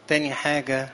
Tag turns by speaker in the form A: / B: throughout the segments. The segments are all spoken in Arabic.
A: تاني حاجة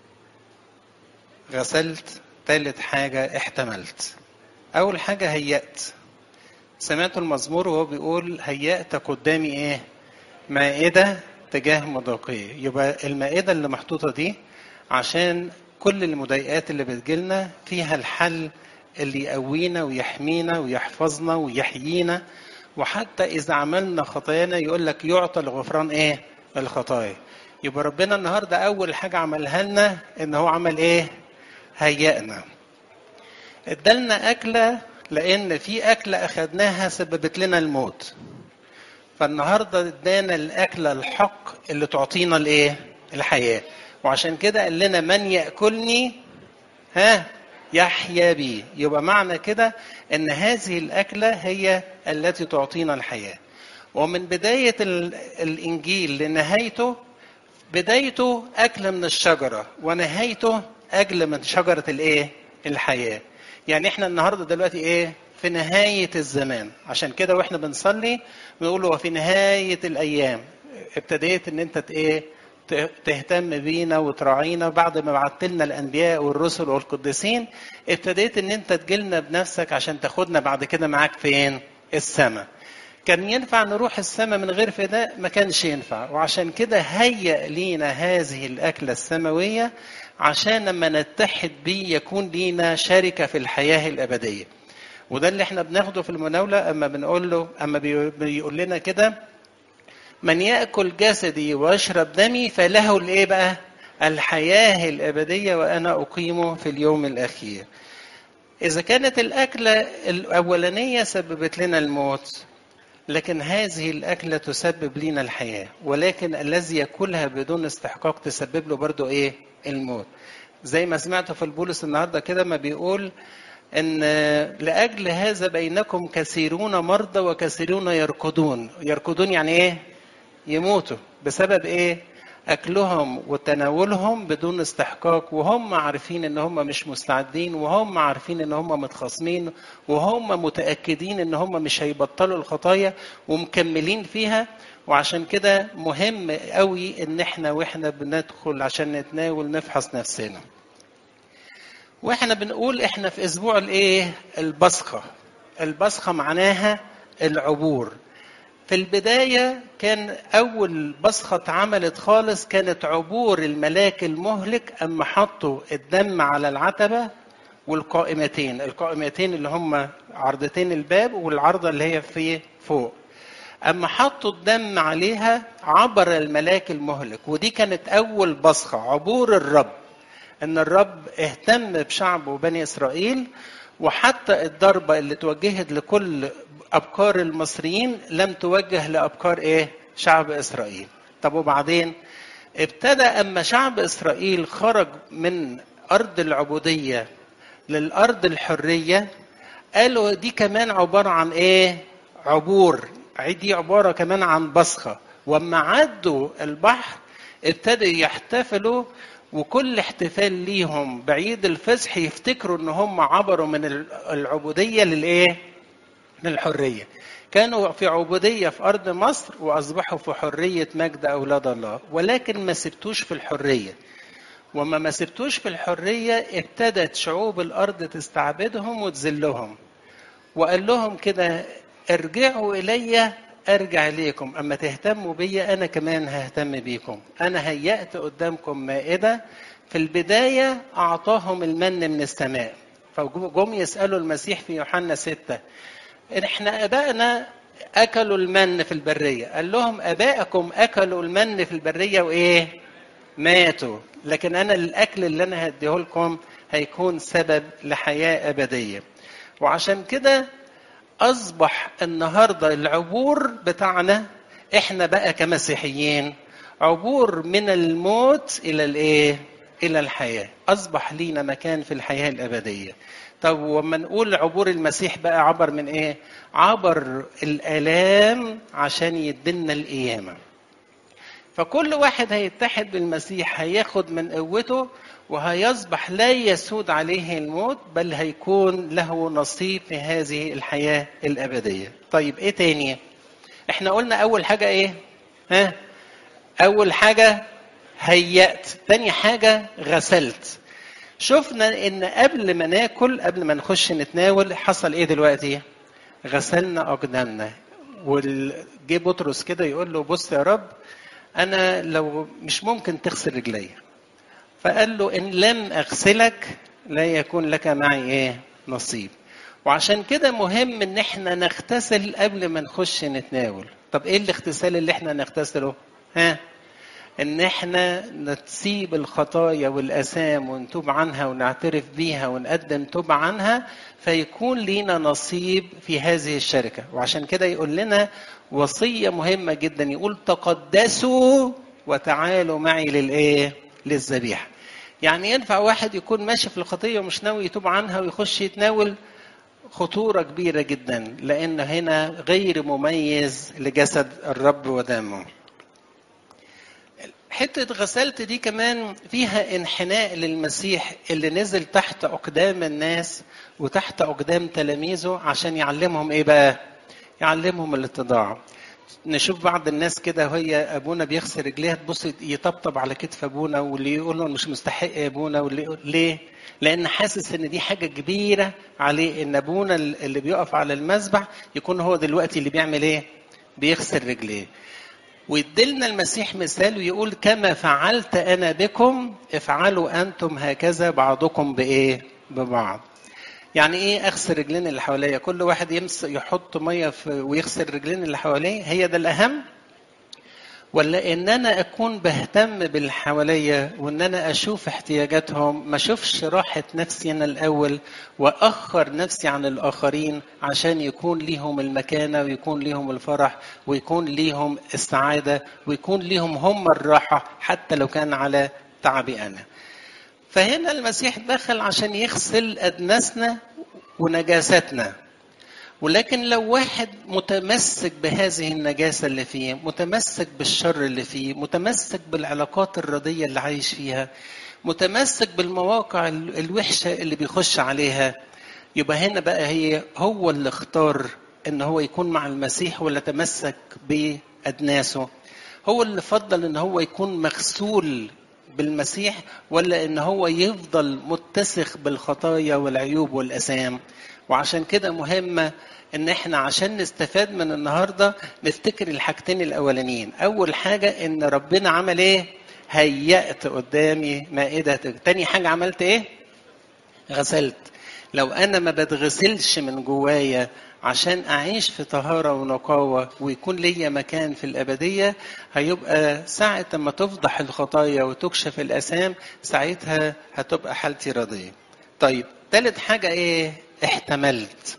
A: غسلت، تالت حاجة احتملت. أول حاجة هيأت. سمعت المزمور وهو بيقول هيأت قدامي ايه؟ مائدة تجاه مضايقيه. يبقى المائدة اللي محطوطة دي عشان كل المضايقات اللي بتجيلنا فيها الحل اللي يقوينا ويحمينا ويحفظنا ويحيينا. وحتى إذا عملنا خطايانا يقول لك يعطى الغفران ايه؟ الخطايا. يبقى ربنا النهاردة أول حاجة عملها لنا إن هو عمل ايه؟ هيأنا. ادالنا أكلة، لأن في أكلة أخدناها سببت لنا الموت. فالنهارده ادانا الأكلة الحق اللي تعطينا الايه؟ الحياة. وعشان كده قال لنا من يأكلني يحيا بي. يبقى معنى كده ان هذه الأكلة هي التي تعطينا الحياة. ومن بداية الإنجيل لنهايته، بدايته أكل من الشجرة ونهايته أكل من شجرة الايه؟ الحياة. يعني احنا النهارده دلوقتي ايه؟ في نهاية الزمان. عشان كده واحنا بنصلي بنقول وفي نهاية الأيام ابتديت ان انت ايه؟ تهتم بينا وتراعينا. بعد ما بعت لنا الأنبياء والرسل والقديسين ابتديت ان انت تجيلنا بنفسك عشان تاخدنا بعد كده معاك فين؟ السماء. كان ينفع نروح السماء من غير فداء؟ ما كانش ينفع. وعشان كده هيأ لينا هذه الأكلة السماوية عشان لما نتحد بيه يكون لينا شركة في الحياة الأبدية. وده اللي احنا بناخده في المناولة اما بنقول له، اما بيقول لنا كده من يأكل جسدي ويشرب دمي فله الايه بقى؟ الحياة الأبدية وأنا أقيمه في اليوم الأخير. إذا كانت الأكلة الأولانية سببت لنا الموت، لكن هذه الأكلة تسبب لنا الحياة. ولكن الذي يأكلها بدون استحقاق تسبب له برضو ايه؟ الموت. زي ما سمعت في البولس النهارده كده ما بيقول ان لاجل هذا بينكم كثيرون مرضى وكثيرون يرقدون. يرقدون يعني ايه؟ يموتوا. بسبب ايه؟ اكلهم وتناولهم بدون استحقاق، وهم عارفين ان هم مش مستعدين، وهم عارفين ان هم متخاصمين، وهم متاكدين ان هم مش هيبطلوا الخطايا ومكملين فيها. وعشان كده مهم قوي ان احنا واحنا بندخل عشان نتناول نفحص نفسنا. واحنا بنقول احنا في اسبوع الايه؟ البصخة. البصخة معناها العبور. في البداية كان اول بصخة اتعملت خالص كانت عبور الملاك المهلك اما حطوا الدم على العتبة والقائمتين. القائمتين اللي هم عرضتين الباب والعرضة اللي هي في فوق. اما حطوا الدم عليها عبر الملاك المهلك. ودي كانت اول بصخة، عبور الرب. ان الرب اهتم بشعبه بني اسرائيل. وحتى الضربة اللي توجهت لكل ابكار المصريين لم توجه لابكار ايه؟ شعب اسرائيل. طب وبعدين ابتدى اما شعب اسرائيل خرج من ارض العبودية للارض الحرية، قالوا دي كمان عبارة عن ايه؟ عبور. دي عبارة كمان عن بصخة. واما عدوا البحر ابتدوا يحتفلوا، وكل احتفال ليهم بعيد الفصح يفتكروا ان هم عبروا من العبودية للايه؟ للحرية. كانوا في عبودية في أرض مصر وأصبحوا في حرية مجد أولاد الله. ولكن ما سبتوش في الحرية. وما ما سبتوش في الحرية ابتدت شعوب الأرض تستعبدهم وتذلهم. وقال لهم كده ارجعوا إلي أرجع إليكم. أما تهتموا بي أنا كمان ههتم بيكم. أنا هيأت قدامكم مائدة. في البداية أعطاهم المن من السماء. فجم يسألوا المسيح في يوحنا 6 احنا ابائنا اكلوا المن في البريه. قال لهم ابائكم اكلوا المن في البريه وايه؟ ماتوا. لكن انا الاكل اللي انا هديه لكم هيكون سبب لحياه ابديه. وعشان كده اصبح النهارده العبور بتاعنا احنا بقى كمسيحيين عبور من الموت الى الايه؟ الى الحياه. اصبح لينا مكان في الحياه الابديه. طب وما نقول عبور المسيح بقى عبر من ايه؟ عبر الآلام عشان يدلنا القيامة. فكل واحد هيتحد بالمسيح هياخد من قوته وهيصبح لا يسود عليه الموت، بل هيكون له نصيب في هذه الحياة الأبدية. طيب ايه تاني؟ احنا قلنا اول حاجة ايه؟ اول حاجة هيأت، تاني حاجة غسلت. شفنا ان قبل ما ناكل، قبل ما نخش نتناول، حصل ايه دلوقتي؟ غسلنا اقدامنا. وجي بطرس كده يقول له بص يا رب، انا لو مش ممكن تغسل رجلي، فقال له ان لم اغسلك لا يكون لك معي ايه نصيب. وعشان كده مهم ان احنا نغتسل قبل ما نخش نتناول. طب ايه الاغتسال اللي احنا نغتسله؟ ان احنا نسيب الخطايا والاثام ونتوب عنها ونعترف بيها ونقدم توبة عنها، فيكون لينا نصيب في هذه الشركة. وعشان كده يقول لنا وصية مهمة جدا، يقول تقدسوا وتعالوا معي للايه؟ للذبيحة. يعني ينفع واحد يكون ماشي في الخطية ومش ناوي يتوب عنها ويخش يتناول؟ خطورة كبيرة جدا، لأن هنا غير مميز لجسد الرب ودمه. حتة غسلت دي كمان فيها انحناء للمسيح اللي نزل تحت أقدام الناس وتحت أقدام تلاميذه عشان يعلمهم إيه بقى؟ يعلمهم الاتضاع. نشوف بعض الناس كده وهي أبونا بيغسل رجليها تبص يطبطب على كتف أبونا، واللي يقول له مش مستحق يا أبونا، واللي ليه؟ لأن حاسس إن دي حاجة كبيرة عليه، إن أبونا اللي بيقف على المذبح يكون هو دلوقتي اللي بيعمل إيه؟ بيغسل رجليه. ويدلنا المسيح مثال ويقول كما فعلت أنا بكم افعلوا أنتم هكذا بعضكم بإيه؟ ببعض. يعني إيه أغسل رجلين اللي حواليا؟ كل واحد يحط مية ويغسل رجلين اللي حواليه؟ هي ده الأهم؟ ولا إن أنا أكون بهتم باللي حواليا وإن أنا أشوف احتياجاتهم، ما أشوفش راحة نفسي أنا الأول وأخر نفسي عن الآخرين عشان يكون ليهم المكانة ويكون ليهم الفرح ويكون ليهم السعادة ويكون ليهم هم الراحة حتى لو كان على تعبي أنا. فهنا المسيح دخل عشان يغسل أدناسنا ونجاستنا. ولكن لو واحد متمسك بهذه النجاسة اللي فيه، متمسك بالشر اللي فيه، متمسك بالعلاقات الردية اللي عايش فيها، متمسك بالمواقع الوحشة اللي بيخش عليها، يبقى هنا بقى هو اللي اختار ان هو يكون مع المسيح ولا تمسك بأدناسه؟ هو اللي فضل ان هو يكون مغسول بالمسيح ولا ان هو يفضل متسخ بالخطايا والعيوب والأثام؟ وعشان كده مهمة ان احنا عشان نستفاد من النهاردة نفتكر الحاجتين الاولانيين. اول حاجة ان ربنا عمل ايه؟ هيأت قدامي مائدة. تاني حاجة عملت ايه؟ غسلت. لو انا ما بتغسلش من جوايا عشان اعيش في طهارة ونقاوة ويكون ليا مكان في الابدية، هيبقى ساعة ما تفضح الخطايا وتكشف الأثام ساعتها هتبقى حالتي راضية. طيب ثالث حاجة ايه؟ احتملت.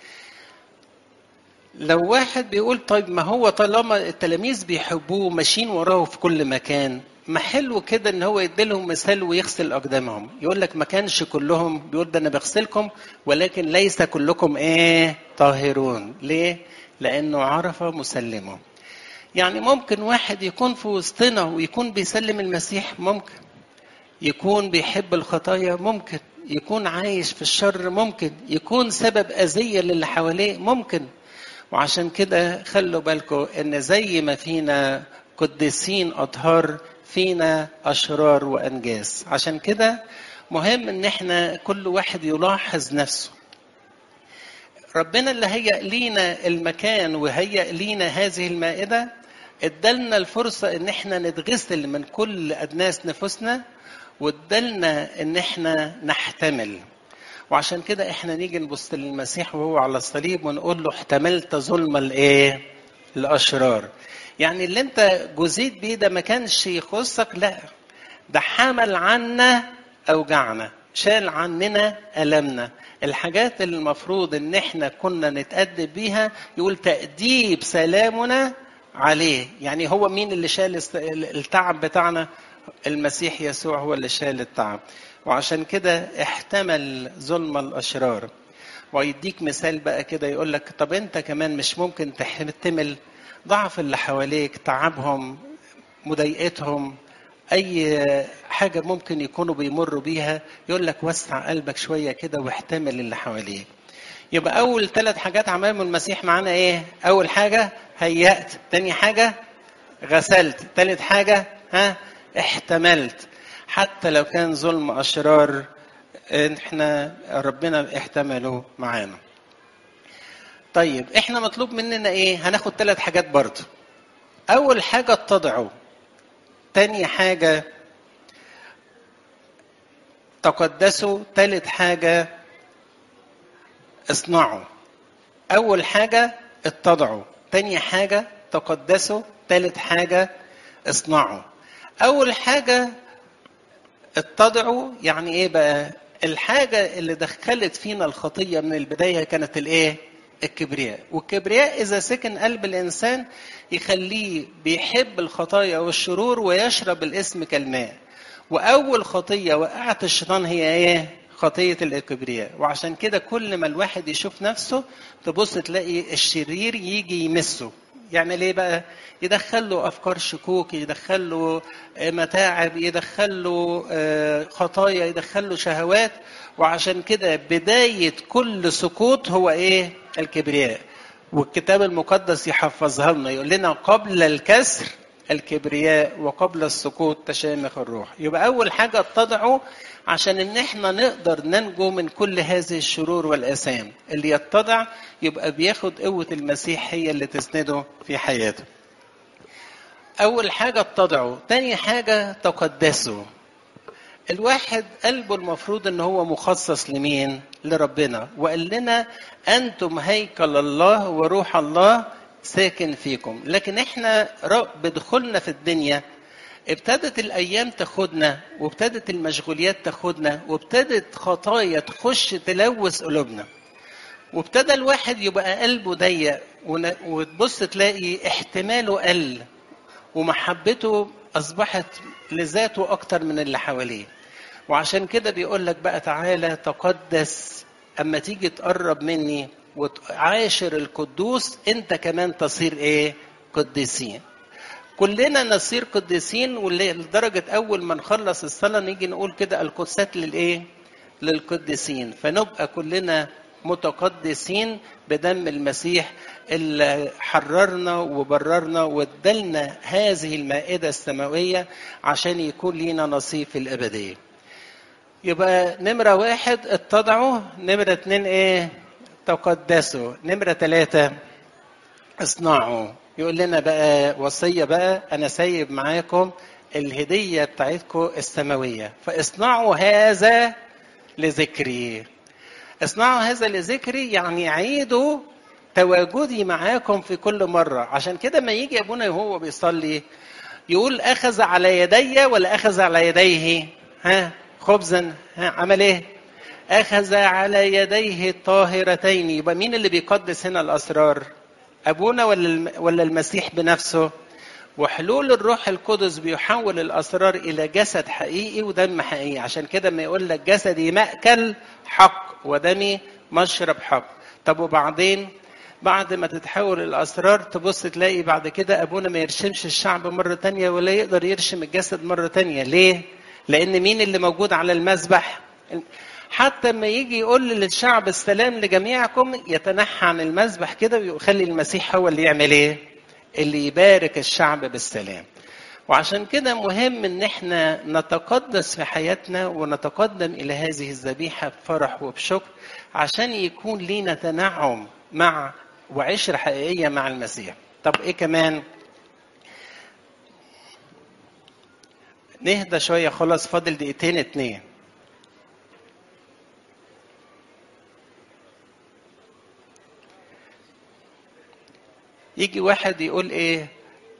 A: لو واحد بيقول طيب ما هو طالما التلاميذ بيحبوه ماشيين وراه في كل مكان، ما حلو كده ان هو يديلهم مثال ويغسل اقدامهم. يقول لك ما كانش كلهم، بيقول ده انا بغسلكم ولكن ليس كلكم ايه طاهرون. ليه؟ لانه عرف مسلمه. يعني ممكن واحد يكون في وسطنا ويكون بيسلم المسيح، ممكن يكون بيحب الخطايا، ممكن يكون عايش في الشر، ممكن يكون سبب أذية للي حواليه، ممكن. وعشان كده خلوا بالكم ان زي ما فينا قديسين اطهار فينا اشرار وانجاس. عشان كده مهم ان احنا كل واحد يلاحظ نفسه. ربنا اللي هيأ لينا المكان وهيأ لينا هذه المائدة ادالنا الفرصة ان احنا نتغسل من كل ادناس نفوسنا، وادالنا ان احنا نحتمل. وعشان كده احنا نيجي نبص للمسيح وهو على الصليب ونقول له احتملت ظلم الايه؟ الاشرار. يعني اللي انت جزيت بيه ده ما كانش يخصك، لا ده حمل عنا اوجعنا، شال عننا المنا. الحاجات اللي المفروض ان احنا كنا نتأدب بيها يقول تأديب سلامنا عليه. يعني هو مين اللي شال التعب بتاعنا؟ المسيح يسوع هو اللي شال التعب. وعشان كده احتمل ظلم الأشرار. ويديك مثال بقى كده يقول لك طب انت كمان مش ممكن تحتمل ضعف اللي حواليك، تعبهم، مضايقتهم، اي حاجة ممكن يكونوا بيمروا بيها؟ يقول لك وسع قلبك شوية كده واحتمل اللي حواليك. يبقى اول 3 حاجات عملهم المسيح معانا ايه؟ اول حاجة هيأت، تاني حاجة غسلت، ثالث حاجة احتملت، حتى لو كان ظلم أشرار احنا ربنا احتمله معانا. طيب احنا مطلوب مننا ايه؟ هناخد 3 حاجات برضه. اول حاجة اتضعوا، تاني حاجة تقدسوا، تالت حاجة اصنعوا. اول حاجة اتضعوا، تاني حاجة تقدسوا، تالت حاجة اصنعوا. اول حاجة اتضعوا يعني ايه بقى؟ الحاجة اللي دخلت فينا الخطية من البداية كانت الايه؟ الكبرياء. والكبرياء اذا سكن قلب الانسان يخليه بيحب الخطايا والشرور ويشرب الاسم كالماء. واول خطية وقعت الشيطان هي ايه؟ خطية الكبرياء. وعشان كده كل ما الواحد يشوف نفسه تبص تلاقي الشرير يجي يمسه. يعني ليه بقى؟ يدخل له افكار شكوك، يدخل له متاعب، يدخل له خطايا، يدخل له شهوات. وعشان كده بداية كل سقوط هو ايه؟ الكبرياء. والكتاب المقدس يحفظها لنا، يقول لنا قبل الكسر الكبرياء وقبل السقوط تشامخ الروح. يبقى اول حاجة اتضعوا عشان ان احنا نقدر ننجو من كل هذه الشرور والآثام. اللي يتضع يبقى بياخد قوة المسيح هي اللي تسنده في حياته. اول حاجة اتضعوا، تاني حاجة تقدسوا. الواحد قلبه المفروض ان هو مخصص لمين؟ لربنا. وقال لنا انتم هيكل الله وروح الله ساكن فيكم. لكن احنا بدخولنا في الدنيا ابتدت الايام تاخدنا، وابتدت المشغوليات تاخدنا، وابتدت خطايا تخش تلوث قلوبنا، وابتدى الواحد يبقى قلبه ضيق، وتبص تلاقي احتماله قل، ومحبته اصبحت لذاته اكتر من اللي حواليه. وعشان كده بيقول لك بقى تعالى تقدس، اما تيجي تقرب مني وتعاشر القدوس انت كمان تصير ايه؟ قديسين. كلنا نصير قديسين. ولدرجة أول ما نخلص الصلاة نيجي نقول كده القدسات للإيه؟ للقديسين. فنبقى كلنا متقدسين بدم المسيح اللي حررنا وبررنا وادلنا هذه المائدة السماوية عشان يكون لنا نصيب في الأبدية. يبقى نمرة 1 اتضعوا، نمرة 2 إيه؟ تقدسوا، نمرة 3 اصنعوا. يقول لنا بقى وصية بقى، أنا سايب معاكم الهدية بتاعتكم السماوية، فاصنعوا هذا لذكري. اصنعوا هذا لذكري يعني عيدوا تواجدي معاكم في كل مرة. عشان كده ما يجي أبونا وهو بيصلي يقول أخذ على يدي ولا أخذ على يديه؟ خبزا، عمل إيه؟ أخذ على يديه الطاهرتين. يبقى مين اللي بيقدس هنا الأسرار؟ أبونا ولا المسيح بنفسه؟ وحلول الروح القدس بيحول الأسرار إلى جسد حقيقي ودم حقيقي. عشان كده ما يقول لك جسدي مأكل حق ودمي مشرب حق. طب وبعدين بعد ما تتحول الأسرار تبص تلاقي بعد كده أبونا ما يرشمش الشعب مرة تانية ولا يقدر يرشم الجسد مرة تانية. ليه؟ لأن مين اللي موجود على المذبح؟ حتى ما يجي يقول للشعب السلام لجميعكم يتنحى عن المذبح كده ويخلي المسيح هو اللي يعمل ايه؟ اللي يبارك الشعب بالسلام. وعشان كده مهم ان احنا نتقدس في حياتنا ونتقدم الى هذه الذبيحة بفرح وبشكر عشان يكون لينا تنعم مع وعشرة حقيقية مع المسيح. طب ايه كمان؟ نهدى شوية، خلاص فاضل 2 يجي واحد يقول ايه؟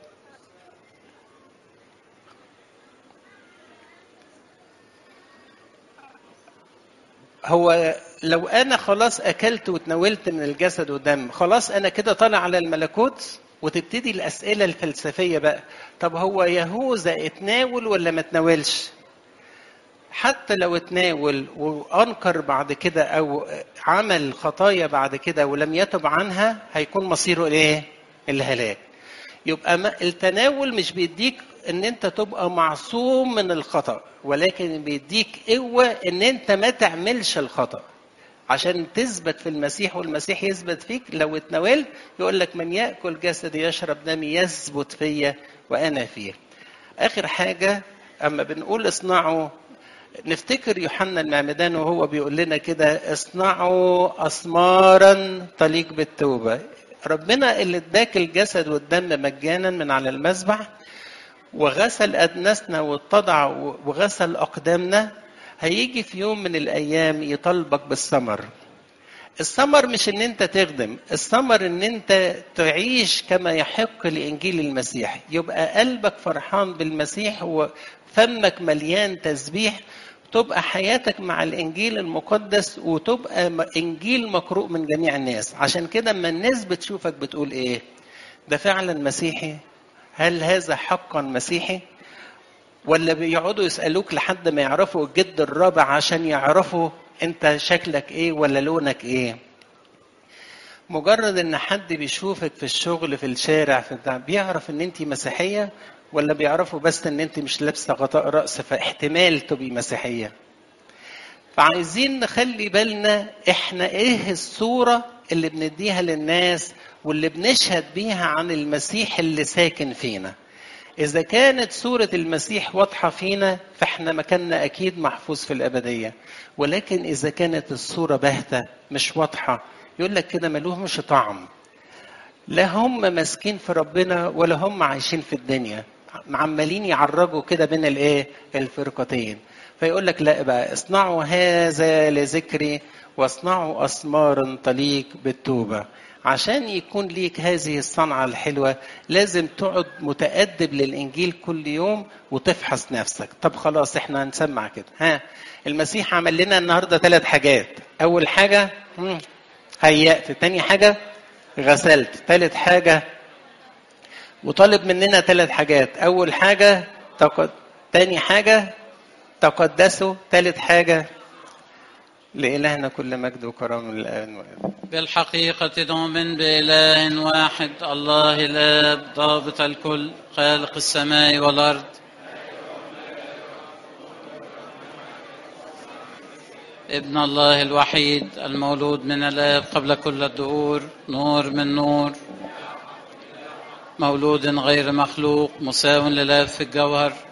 A: هو لو انا خلاص اكلت وتناولت من الجسد والدم خلاص انا كده طالع على الملكوت؟ وتبتدي الاسئله الفلسفيه بقى. طب هو يهوذا اتناول ولا ما اتناولش؟ حتى لو اتناول وانكر بعد كده او عمل خطايا بعد كده ولم يتب عنها هيكون مصيره ايه؟ الهلاك. يبقى التناول مش بيديك ان انت تبقى معصوم من الخطأ، ولكن بيديك قوة ان انت ما تعملش الخطأ عشان تثبت في المسيح والمسيح يثبت فيك. لو اتناولت يقول لك من يأكل جسدي يشرب دمي يثبت فيا وانا فيه. اخر حاجة اما بنقول اصنعوا، نفتكر يوحنا المعمدان وهو بيقول لنا كده اصنعوا اسمارا تليق بالتوبه. ربنا اللي اداك الجسد والدم مجانا من على المذبح وغسل أدناسنا واتضع وغسل أقدامنا، هيجي في يوم من الأيام يطالبك بالثمر. الثمر مش ان انت تخدم، الثمر ان انت تعيش كما يحق لإنجيل المسيح، يبقى قلبك فرحان بالمسيح وفمك مليان تسبيح، تبقى حياتك مع الإنجيل المقدس وتبقى إنجيل مقروء من جميع الناس. عشان كده اما الناس بتشوفك بتقول ايه؟ ده فعلا مسيحي؟ هل هذا حقا مسيحي؟ ولا بيقعدوا يسألوك لحد ما يعرفوا الجد الرابع عشان يعرفوا انت شكلك ايه ولا لونك ايه؟ مجرد ان حد بيشوفك في الشغل في الشارع في بتاع بيعرف ان انت مسيحية، ولا بيعرفوا بس ان انت مش لابسة غطاء رأس فاحتمال تبقي مسيحية؟ فعايزين نخلي بالنا احنا ايه الصورة اللي بنديها للناس واللي بنشهد بيها عن المسيح اللي ساكن فينا. إذا كانت صورة المسيح واضحة فينا فإحنا مكاننا أكيد محفوظ في الأبدية، ولكن إذا كانت الصورة باهتة مش واضحة، يقول لك كده ملوهمش طعم، لا هم ماسكين في ربنا ولا هم عايشين في الدنيا، عمالين يعرجوا كده بين الايه الفرقتين. فيقول لك لا بقى، اصنعوا هذا لذكري واصنعوا اسمارا تليق بالتوبه. عشان يكون ليك هذه الصنعة الحلوة لازم تقعد متأدب للإنجيل كل يوم وتفحص نفسك. طب خلاص احنا هنسمع كده. المسيح عمل لنا النهاردة 3 حاجات. أول حاجة هيأت، تاني حاجة غسلت، ثالث حاجة وطالب مننا 3 حاجات. أول حاجة تاني حاجة تقدسوا، ثالث حاجة لإلهنا كل مجد وكرم الآن.
B: بالحقيقة نؤمن بإله واحد الله الآب ضابط الكل خالق السماء والأرض، ابن الله الوحيد المولود من الآب قبل كل الدهور، نور من نور، مولود غير مخلوق، مساو للآب في الجوهر،